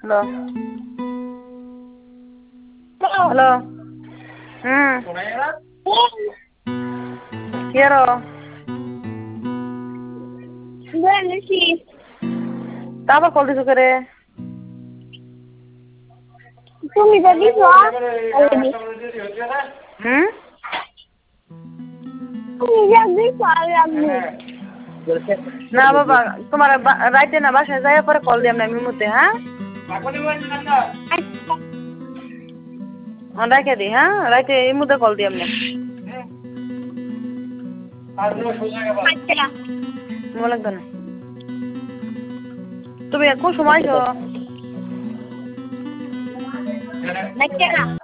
hello hello কি আরো তা আবার কল দিছো করে তুমি তো দিছো তুমি যা দিছো আমি না বাবা তোমার রাইতে না বাসায় যাই পরে কল দিলাম না আমি মুতে হ্যাঁ রাখে দি হ্যাঁ রাইতে এই মুহূর্তে কল দিলাম না মনে লাগবে না তুমি কোন সময় আছো